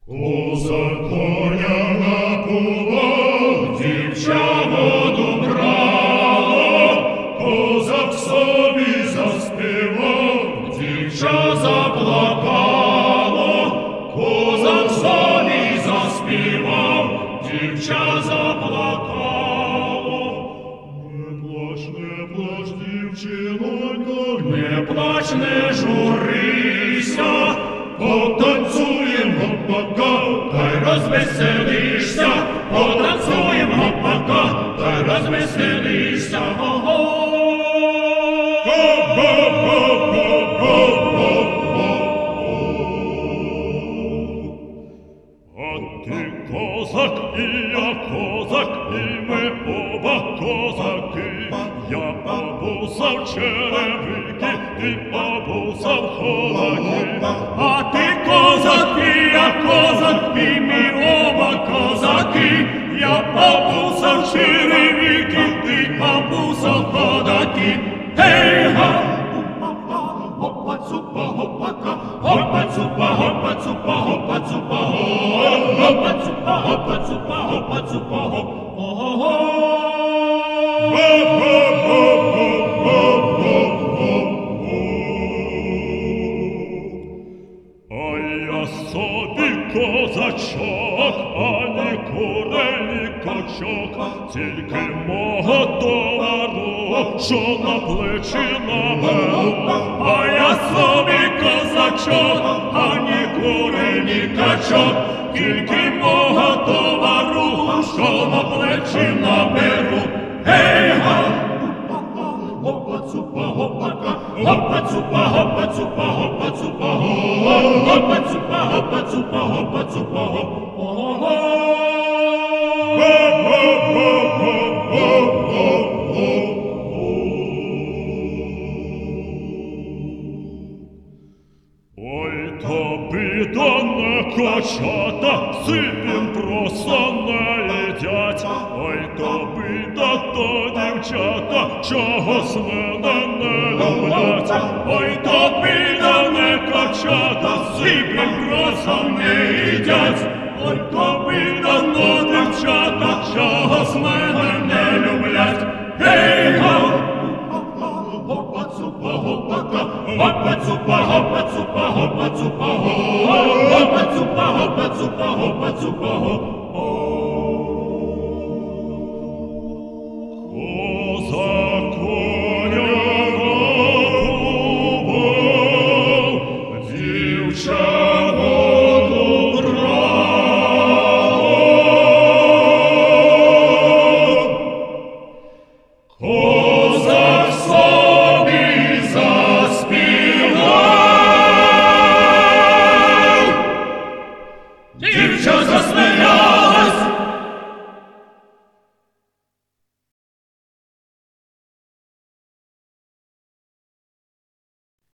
Козак коня напував, дівча воду брала, козак собі заспівав, дівча заплакала, козак собі заспівав, дівча заплакала. Не плач, дівчинонько, не плач, не журися, потанцюєм гопака, та й розвеселишся, потанцюєм гопака, та й розвеселишся. А ти козак, і я козак, і ми оба козаки. Я обусав черевики, ти обусав холоді. А ти козак, і я козак, і ми оба козаки. Я обусав черевики, ти обусав ходаки. Гей-га! Гопа-цупа, гопака, гопа-цупа, гопа-цупа, гопа-цупа, гопа-цупа, гопа-цупа, гопа-цупа, я собі козачок, ані курей, ні кочок, тільки мого товару, що на плечі наберу. А я собі козачок, ані курей, ні качок, тільки мого товару, що на плечі наберу. Гей-га! Гопа-цупа, гопака, гопа-цупа, гопа-цупа, гопа-цупа, гопа-цупа, гопа-цупа, гопа-цупа, ой, тобі до не кочата, сивін просто не їдять. Ой, тобі до дівчата, чогось мене не люблять. Ой, тобі до не кочата, сивін просто не їдять. Ой, тобі до дівчата, чогось мене не люблять. Гей-га! Гопа-цупа, гопака, гопа-цупа, гопа-цупа, гопа-цупа, гопа-цупа, гопа-цупа, гопа-цупа, козак коня напував, дівча воду брала.